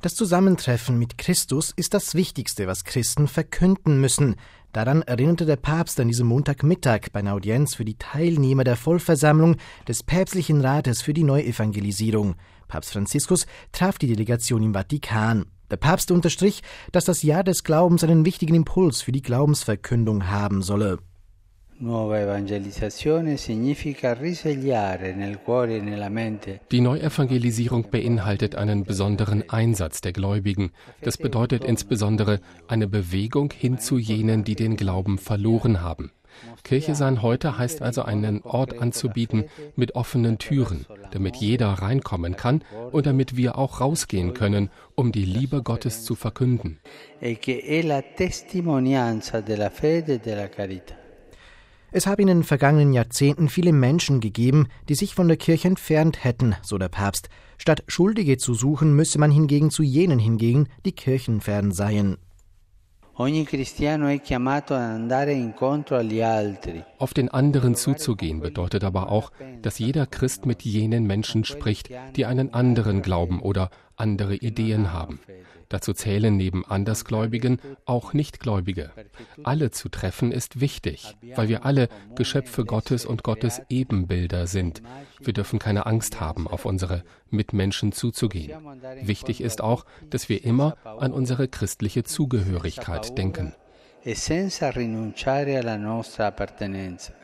Das Zusammentreffen mit Christus ist das Wichtigste, was Christen verkünden müssen. Daran erinnerte der Papst an diesem Montagmittag bei einer Audienz für die Teilnehmer der Vollversammlung des Päpstlichen Rates für die Neuevangelisierung. Papst Franziskus traf die Delegation im Vatikan. Der Papst unterstrich, dass das Jahr des Glaubens einen wichtigen Impuls für die Glaubensverkündung haben solle. Die Neuevangelisierung beinhaltet einen besonderen Einsatz der Gläubigen. Das bedeutet insbesondere eine Bewegung hin zu jenen, die den Glauben verloren haben. Kirche sein heute heißt also, einen Ort anzubieten mit offenen Türen, damit jeder reinkommen kann und damit wir auch rausgehen können, um die Liebe Gottes zu verkünden. Es habe in den vergangenen Jahrzehnten viele Menschen gegeben, die sich von der Kirche entfernt hätten, so der Papst. Statt Schuldige zu suchen, müsse man hingegen zu jenen hingehen, die kirchenfern seien. Auf den anderen zuzugehen bedeutet aber auch, dass jeder Christ mit jenen Menschen spricht, die einen anderen Glauben oder andere Ideen haben. Dazu zählen neben Andersgläubigen auch Nichtgläubige. Alle zu treffen ist wichtig, weil wir alle Geschöpfe Gottes und Gottes Ebenbilder sind. Wir dürfen keine Angst haben, auf unsere Mitmenschen zuzugehen. Wichtig ist auch, dass wir immer an unsere christliche Zugehörigkeit denken.